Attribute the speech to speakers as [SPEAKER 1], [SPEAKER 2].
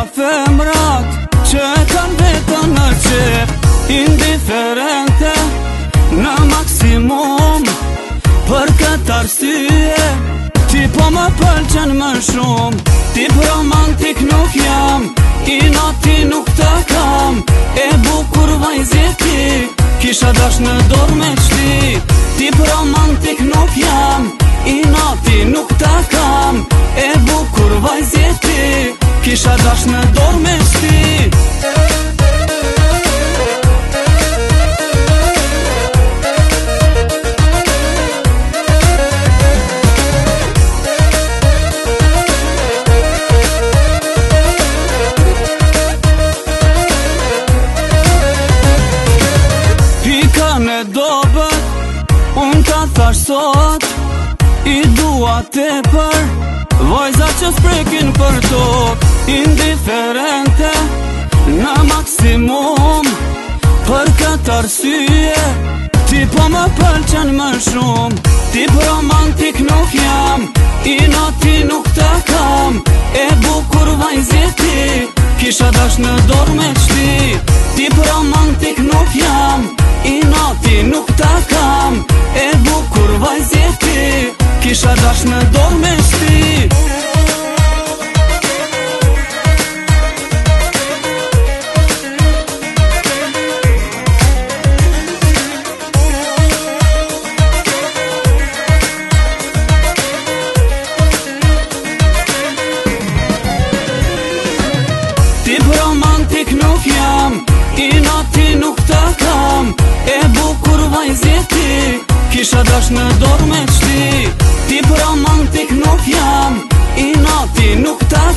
[SPEAKER 1] femrat që kanë vetën në qep, indiferente në maksimum. Për këtë arsye ti po më pëlqen më shumë. Tip romantik nuk jam, i nati nuk të kam. E bukur vajzje ti, kisha dash në dorë me qti. Tip romantik nuk jam, i nati nuk të kam. E bukur vajzje ti, kisha dash në dorë me qti. Unë ka thash sot, i dua tepër, vajza që s'prekin për tok. Indiferente në maksimum. Për këtë arsye ti po më pëlqen më shumë. Tip romantik nuk jam, i nati nuk të kam. E bukur vajzje ti, kisha dash në dorë me qti. Tip romantik nuk jam, i nati nuk të kam. E bukur vajzje ti, kisha dash në dorë me qti. Tip romantik nuk jam, i nati nuk të kam. E bukur vajzje ti, kisha dash në dorë me qti. Tip romantik nuk jam, i nati nuk të